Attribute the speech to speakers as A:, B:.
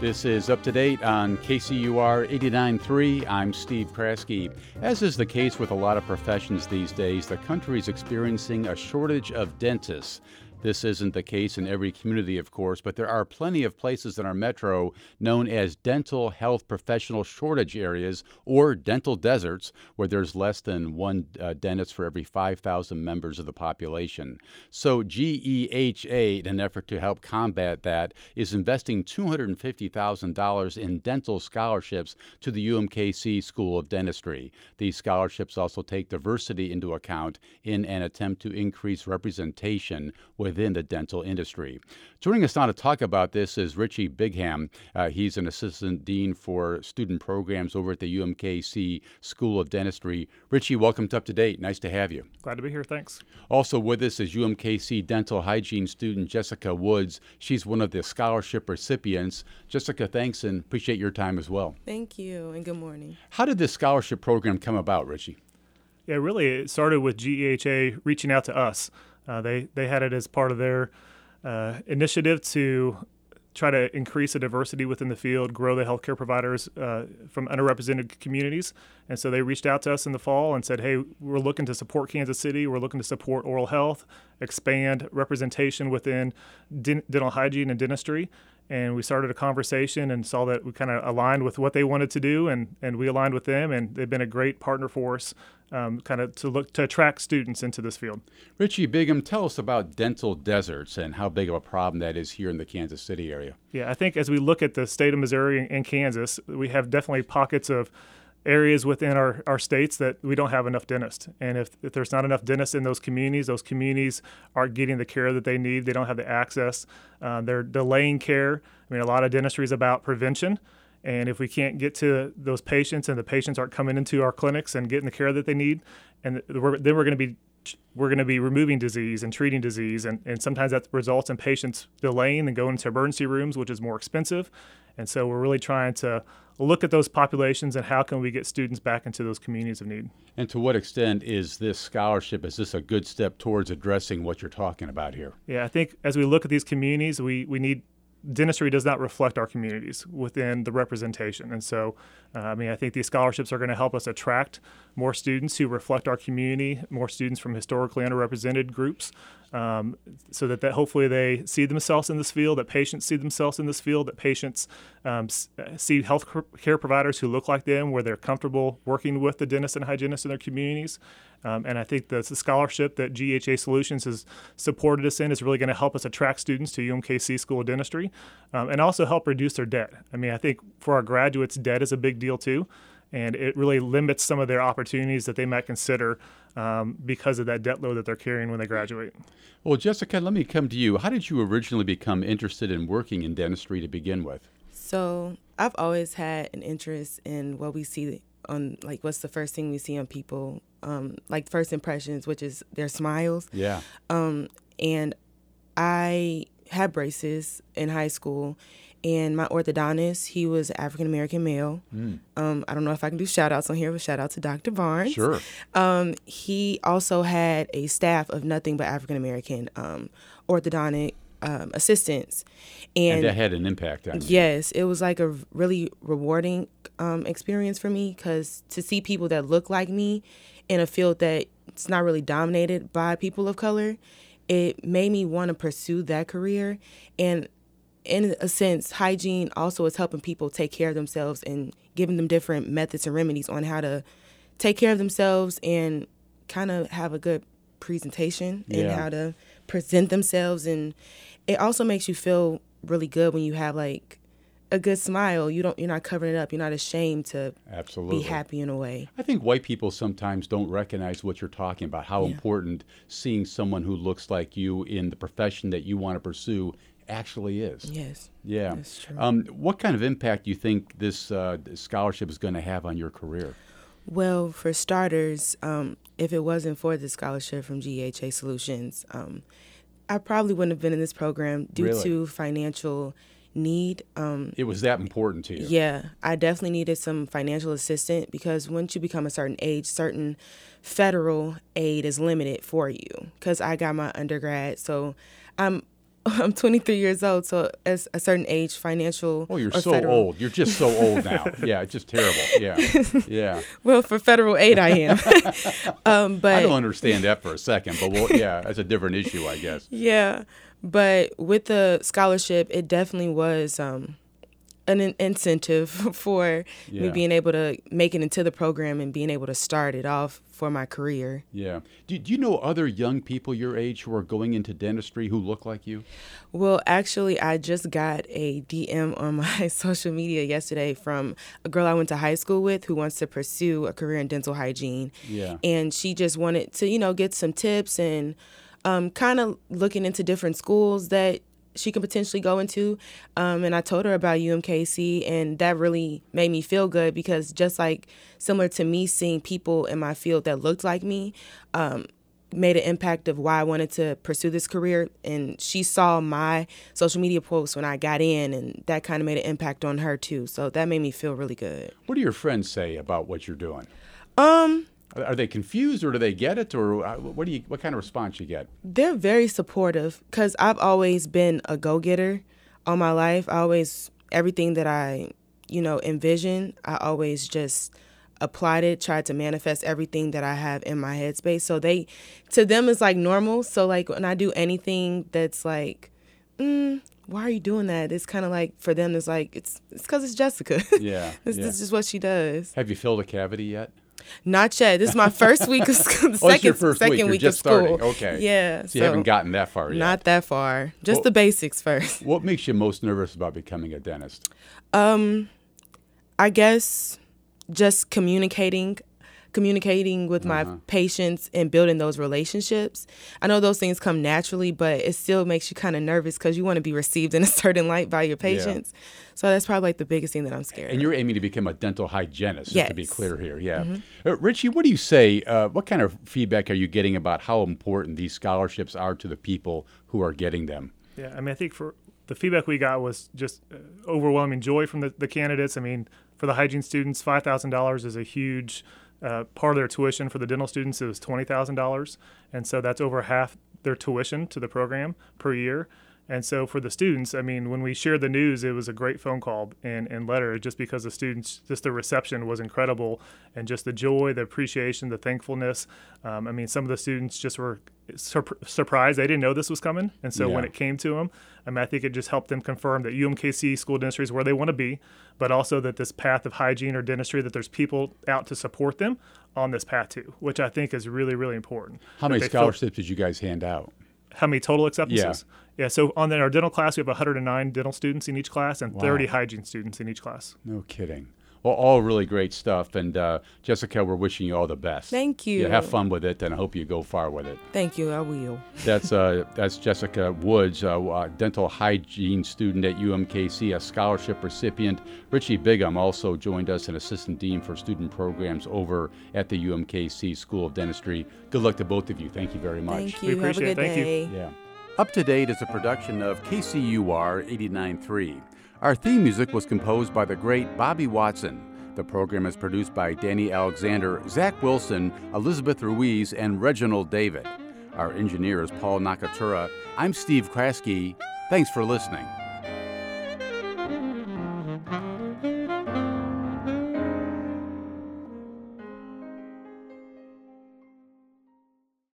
A: This is Up to Date on KCUR 89.3. I'm Steve Kraske. As is the case with a lot of professions these days, the country is experiencing a shortage of dentists. This isn't the case in every community, of course, but there are plenty of places in our metro known as dental health professional shortage areas or dental deserts where there's less than one dentist for every 5,000 members of the population. So GEHA, in an effort to help combat that, is investing $250,000 in dental scholarships to the UMKC School of Dentistry. These scholarships also take diversity into account in an attempt to increase representation within the dental industry. Joining us now to talk about this is Richie Bigham. He's an assistant dean for student programs over at the UMKC School of Dentistry. Richie, welcome to Up to Date. Nice to have you.
B: Glad to be here. Thanks.
A: Also with us is UMKC dental hygiene student Jessica Woods. She's one of the scholarship recipients. Jessica, thanks and appreciate your time as well.
C: Thank you and good morning.
A: How did this scholarship program come about, Richie?
B: Yeah, really, it started with GEHA reaching out to us. They had it as part of their initiative to try to increase the diversity within the field, grow the healthcare providers from underrepresented communities. And so they reached out to us in the fall and said, hey, we're looking to support Kansas City. We're looking to support oral health, expand representation within dental hygiene and dentistry. And we started a conversation and saw that we kind of aligned with what they wanted to do, and we aligned with them, and they've been a great partner for us kind of to attract students into this field.
A: Richie Bigham, tell us about dental deserts and how big of a problem that is here in the Kansas City area.
B: Yeah, I think as we look at the state of Missouri and Kansas, we have definitely pockets of areas within our states that we don't have enough dentists. And if there's not enough dentists in those communities aren't getting the care that they need. They don't have the access. They're delaying care. I mean, a lot of dentistry is about prevention. And if we can't get to those patients and the patients aren't coming into our clinics and getting the care that they need, and then we're going to be removing disease and treating disease. And sometimes that results in patients delaying and going to emergency rooms, which is more expensive. And so we're really trying to look at those populations and how can we get students back into those communities of need.
A: And to what extent is this scholarship, is this a good step towards addressing what you're talking about here?
B: Yeah, I think as we look at these communities, we need dentistry does not reflect our communities within the representation. And so, I think these scholarships are going to help us attract more students who reflect our community, more students from historically underrepresented groups, so that hopefully they see themselves in this field, that patients see themselves in this field, that patients see health care providers who look like them, where they're comfortable working with the dentists and hygienists in their communities. And I think the scholarship that GEHA Solutions has supported us in is really going to help us attract students to UMKC School of Dentistry and also help reduce their debt. I mean, I think for our graduates, debt is a big deal too, and it really limits some of their opportunities that they might consider because of that debt load that they're carrying when they graduate.
A: Well, Jessica, let me come to you. How did you originally become interested in working in dentistry to begin with?
C: So I've always had an interest in what we see on, like, what's the first thing we see on people, like first impressions, which is their smiles.
A: Yeah.
C: And I had braces in high school, and my orthodontist, he was African-American male. I don't know if I can do shout-outs on here, but shout-out to Dr. Barnes.
A: Sure.
C: He also had a staff of nothing but African-American orthodontic assistants.
A: And that had an impact on you.
C: Yes, it was like a really rewarding experience for me, because to see people that look like me in a field that it's not really dominated by people of color, it made me want to pursue that career. And in a sense, hygiene also is helping people take care of themselves and giving them different methods and remedies on how to take care of themselves and kind of have a good presentation and how to present themselves. And it also makes you feel really good when you have like a good smile. You're not covering it up. You're not ashamed to
A: Absolutely.
C: be happy in a way.
A: I think white people sometimes don't recognize what you're talking about, how important seeing someone who looks like you in the profession that you want to pursue actually is.
C: Yes.
A: Yeah.
C: That's true.
A: What kind of impact do you think this scholarship is going to have on your career?
C: Well, for starters, if it wasn't for the scholarship from GEHA Solutions, I probably wouldn't have been in this program due to financial need.
A: It was that important to you?
C: Yeah, I definitely needed some financial assistance, because once you become a certain age, certain federal aid is limited for you, because I got my undergrad. So I'm I'm 23 years old, so at a certain age, financial.
A: Oh, you're
C: or
A: so
C: federal.
A: old. You're just so old now. Yeah, it's just terrible. Yeah, yeah.
C: Well, for federal aid, I am. But
A: I don't understand that for a second, but that's a different issue, I guess.
C: yeah, but with the scholarship, it definitely was an incentive for me being able to make it into the program and being able to start it off for my career.
A: Yeah. Do you know other young people your age who are going into dentistry who look like you?
C: Well, actually, I just got a DM on my social media yesterday from a girl I went to high school with who wants to pursue a career in dental hygiene.
A: Yeah.
C: And she just wanted to, get some tips and kind of looking into different schools that she could potentially go into. And I told her about UMKC, and that really made me feel good because just like similar to me seeing people in my field that looked like me, made an impact of why I wanted to pursue this career. And she saw my social media posts when I got in, and that kind of made an impact on her too. So that made me feel really good.
A: What do your friends say about what you're doing? Are they confused, or do they get it, or what kind of response you get?
C: They're very supportive because I've always been a go-getter all my life. Everything that I, envision, I always just applied it, tried to manifest everything that I have in my headspace. So to them, it's like normal. So like when I do anything that's like, why are you doing that? It's kind of like for them, it's like, it's because it's Jessica.
A: Yeah.
C: This is what she does.
A: Have you filled a cavity yet?
C: Not yet. This is my first week of school.
A: It's your first week. You're
C: week
A: just
C: of school.
A: starting. Okay.
C: Yeah.
A: So you haven't gotten that far yet.
C: Not that far. Just the basics first.
A: What makes you most nervous about becoming a dentist?
C: I guess just communicating with my patients and building those relationships. I know those things come naturally, but it still makes you kind of nervous because you want to be received in a certain light by your patients. Yeah. So that's probably like the biggest thing that I'm scared of.
A: And you're aiming to become a dental hygienist, just to be clear here. Yeah.
C: Mm-hmm.
A: Richie, what do you say? What kind of feedback are you getting about how important these scholarships are to the people who are getting them?
B: Yeah, I think for the feedback we got was just overwhelming joy from the candidates. For the hygiene students, $5,000 is a huge part of their tuition. For the dental students, it was $20,000. And so that's over half their tuition to the program per year. And so for the students, when we shared the news, it was a great phone call and letter just because the students, just the reception was incredible and just the joy, the appreciation, the thankfulness. Some of the students just were surprised. They didn't know this was coming. And so when it came to them, I think it just helped them confirm that UMKC School of Dentistry is where they want to be, but also that this path of hygiene or dentistry, that there's people out to support them on this path too, which I think is really, really important.
A: How many scholarships did you guys hand out?
B: How many total acceptances? Yeah. So on our dental class, we have 109 dental students in each class and 30 hygiene students in each class.
A: No kidding. Well, all really great stuff. And Jessica, we're wishing you all the best.
C: Thank you.
A: Yeah, have fun with it, and I hope you go far with it.
C: Thank you. I will.
A: That's Jessica Woods, a dental hygiene student at UMKC, a scholarship recipient. Richie Bigham also joined us, an assistant dean for student programs over at the UMKC School of Dentistry. Good luck to both of you. Thank you very much.
C: Thank you.
B: We appreciate
C: Have a good
B: it. Thank
C: day.
B: you.
A: Yeah. Up to Date is a production of KCUR 89.3. Our theme music was composed by the great Bobby Watson. The program is produced by Danny Alexander, Zach Wilson, Elizabeth Ruiz, and Reginald David. Our engineer is Paul Nakatura. I'm Steve Kraske. Thanks for listening.